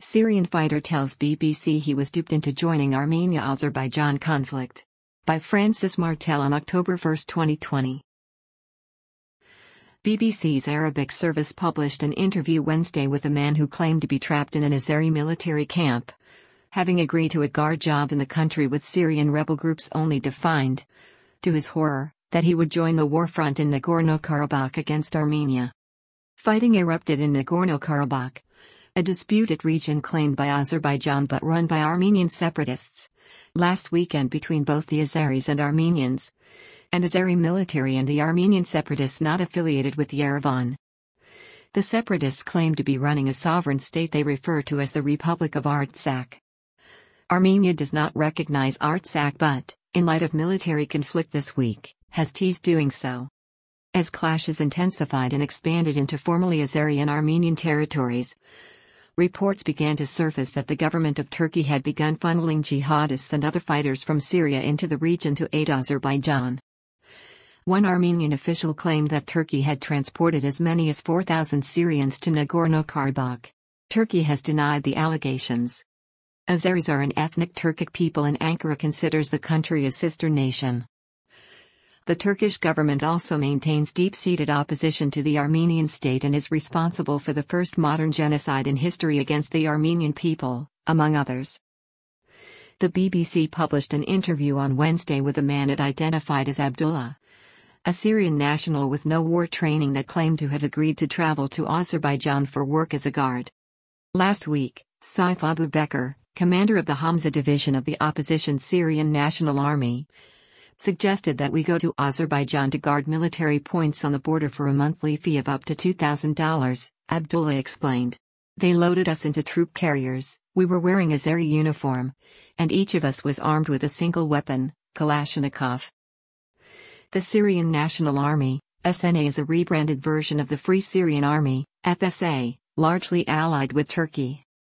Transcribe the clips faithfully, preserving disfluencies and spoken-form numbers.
Syrian fighter tells B B C he was duped into joining Armenia-Azerbaijan conflict. By Francis Martel on October first, twenty twenty. B B C's Arabic service published an interview Wednesday with a man who claimed to be trapped in an Azeri military camp, having agreed to a guard job in the country with Syrian rebel groups only to find, to his horror, that he would join the war front in Nagorno-Karabakh against Armenia. Fighting erupted in Nagorno-Karabakh, a disputed region claimed by Azerbaijan but run by Armenian separatists, last weekend between both the Azeris and Armenians, and Azeri military and the Armenian separatists not affiliated with Yerevan. The separatists claim to be running a sovereign state they refer to as the Republic of Artsakh. Armenia does not recognize Artsakh but, in light of military conflict this week, has teased doing so. As clashes intensified and expanded into formerly Azeri and Armenian territories, reports began to surface that the government of Turkey had begun funneling jihadists and other fighters from Syria into the region to aid Azerbaijan. One Armenian official claimed that Turkey had transported as many as four thousand Syrians to Nagorno-Karabakh. Turkey has denied the allegations. Azeris are an ethnic Turkic people and Ankara considers the country a sister nation. The Turkish government also maintains deep-seated opposition to the Armenian state and is responsible for the first modern genocide in history against the Armenian people, among others. The B B C published an interview on Wednesday with a man it identified as Abdullah, a Syrian national with no war training that claimed to have agreed to travel to Azerbaijan for work as a guard. Last week, Saif Abu Bekr, commander of the Hamza division of the opposition Syrian National Army, suggested that we go to Azerbaijan to guard military points on the border for a monthly fee of up to two thousand dollars, Abdullah explained. They loaded us into troop carriers, we were wearing a Azeri uniform, and each of us was armed with a single weapon, Kalashnikov. The Syrian National Army, S N A, is a rebranded version of the Free Syrian Army, F S A, largely allied with Turkey.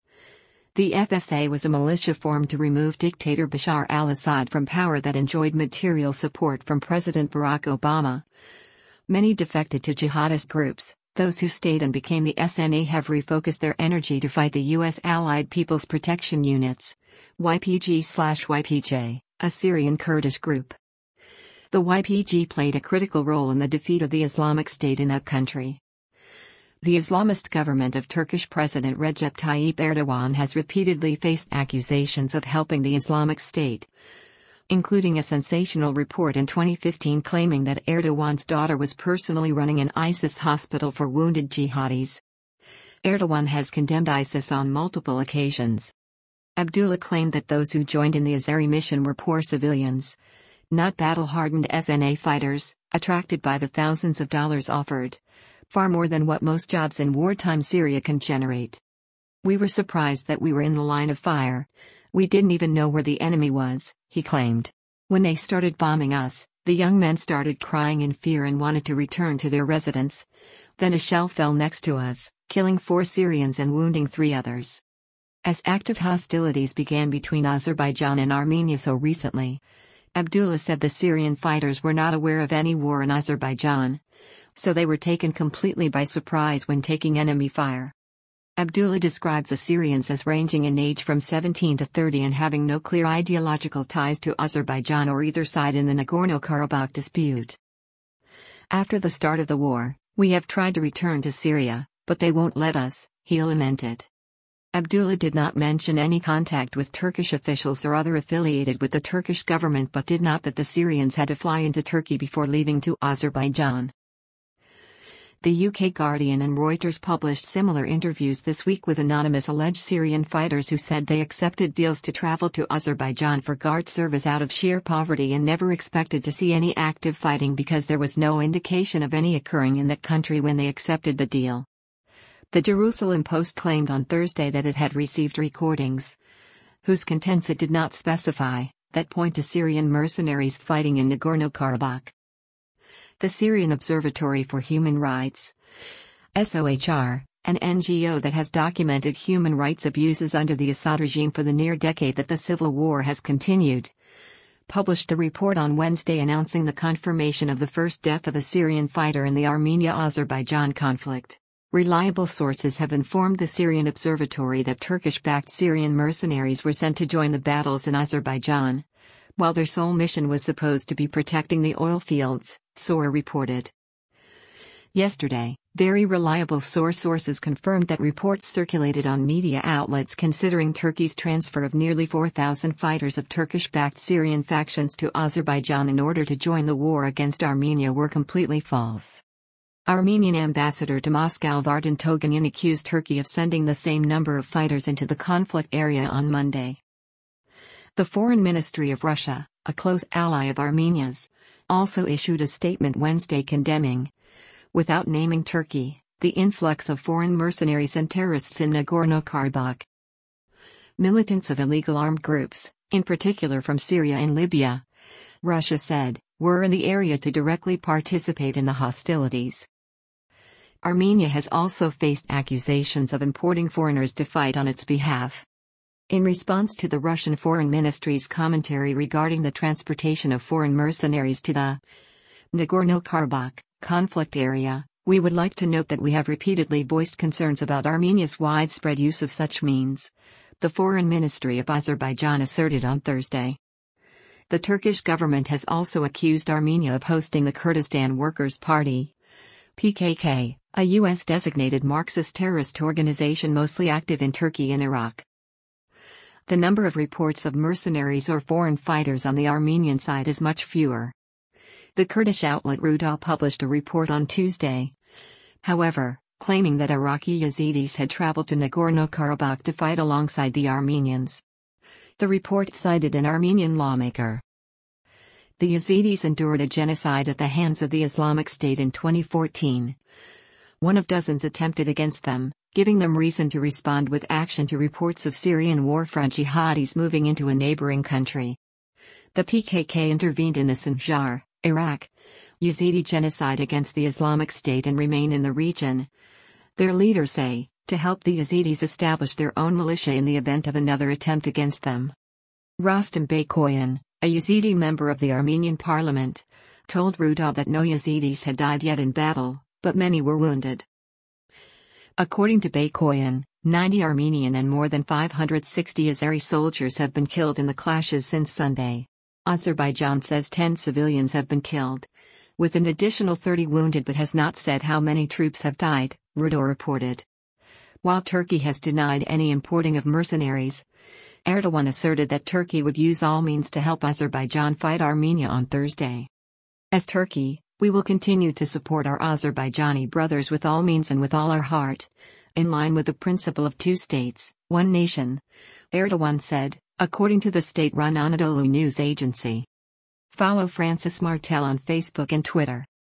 The F S A was a militia formed to remove dictator Bashar al-Assad from power that enjoyed material support from President Barack Obama. Many defected to jihadist groups. Those who stayed and became the S N A have refocused their energy to fight the U S Allied People's Protection Units, Y P G/Y P J, a Syrian Kurdish group. The Y P G played a critical role in the defeat of the Islamic State in that country. The Islamist government of Turkish President Recep Tayyip Erdogan has repeatedly faced accusations of helping the Islamic State, including a sensational report in twenty fifteen claiming that Erdogan's daughter was personally running an ISIS hospital for wounded jihadis. Erdogan has condemned ISIS on multiple occasions. Abdullah claimed that those who joined in the Azeri mission were poor civilians, not battle-hardened S N A fighters, attracted by the thousands of dollars offered, far more than what most jobs in wartime Syria can generate. We were surprised that we were in the line of fire. We didn't even know where the enemy was, he claimed. When they started bombing us, the young men started crying in fear and wanted to return to their residence. Then a shell fell next to us, killing four Syrians and wounding three others. As active hostilities began between Azerbaijan and Armenia so recently, Abdullah said the Syrian fighters were not aware of any war in Azerbaijan, so they were taken completely by surprise when taking enemy fire. Abdullah described the Syrians as ranging in age from seventeen to thirty and having no clear ideological ties to Azerbaijan or either side in the Nagorno-Karabakh dispute. After the start of the war, we have tried to return to Syria, but they won't let us, he lamented. Abdullah did not mention any contact with Turkish officials or other affiliated with the Turkish government but did note that the Syrians had to fly into Turkey before leaving to Azerbaijan. The U K Guardian and Reuters published similar interviews this week with anonymous alleged Syrian fighters who said they accepted deals to travel to Azerbaijan for guard service out of sheer poverty and never expected to see any active fighting because there was no indication of any occurring in that country when they accepted the deal. The Jerusalem Post claimed on Thursday that it had received recordings, whose contents it did not specify, that point to Syrian mercenaries fighting in Nagorno-Karabakh. The Syrian Observatory for Human Rights, S O H R, an N G O that has documented human rights abuses under the Assad regime for the near decade that the civil war has continued, published a report on Wednesday announcing the confirmation of the first death of a Syrian fighter in the Armenia-Azerbaijan conflict. Reliable sources have informed the Syrian Observatory that Turkish-backed Syrian mercenaries were sent to join the battles in Azerbaijan, while their sole mission was supposed to be protecting the oil fields, S O R reported. Yesterday, very reliable source sources confirmed that reports circulated on media outlets considering Turkey's transfer of nearly four thousand fighters of Turkish-backed Syrian factions to Azerbaijan in order to join the war against Armenia were completely false. Armenian ambassador to Moscow Vardan Togonin accused Turkey of sending the same number of fighters into the conflict area on Monday. The Foreign Ministry of Russia, a close ally of Armenia's, also issued a statement Wednesday condemning, without naming Turkey, the influx of foreign mercenaries and terrorists in Nagorno-Karabakh. Militants of illegal armed groups, in particular from Syria and Libya, Russia said, were in the area to directly participate in the hostilities. Armenia has also faced accusations of importing foreigners to fight on its behalf. In response to the Russian Foreign Ministry's commentary regarding the transportation of foreign mercenaries to the Nagorno-Karabakh conflict area, we would like to note that we have repeatedly voiced concerns about Armenia's widespread use of such means, the Foreign Ministry of Azerbaijan asserted on Thursday. The Turkish government has also accused Armenia of hosting the Kurdistan Workers' Party, P K K, a U S-designated Marxist terrorist organization mostly active in Turkey and Iraq. The number of reports of mercenaries or foreign fighters on the Armenian side is much fewer. The Kurdish outlet Rudaw published a report on Tuesday, however, claiming that Iraqi Yazidis had traveled to Nagorno-Karabakh to fight alongside the Armenians. The report cited an Armenian lawmaker. The Yazidis endured a genocide at the hands of the Islamic State in twenty fourteen. One of dozens attempted against them, giving them reason to respond with action to reports of Syrian warfront jihadis moving into a neighboring country. The P K K intervened in the Sinjar, Iraq, Yazidi genocide against the Islamic State and remain in the region, their leaders say, to help the Yazidis establish their own militia in the event of another attempt against them. Rostam Baykoyan, a Yazidi member of the Armenian parliament, told Rudaw that no Yazidis had died yet in battle, but many were wounded. According to Baykoyan, ninety Armenian and more than five hundred sixty Azeri soldiers have been killed in the clashes since Sunday. Azerbaijan says ten civilians have been killed, with an additional thirty wounded but has not said how many troops have died, Rudaw reported. While Turkey has denied any importing of mercenaries, Erdogan asserted that Turkey would use all means to help Azerbaijan fight Armenia on Thursday. As Turkey, we will continue to support our Azerbaijani brothers with all means and with all our heart, in line with the principle of two states, one nation, Erdogan said, according to the state-run Anadolu news agency. Follow Francis Martel on Facebook and Twitter.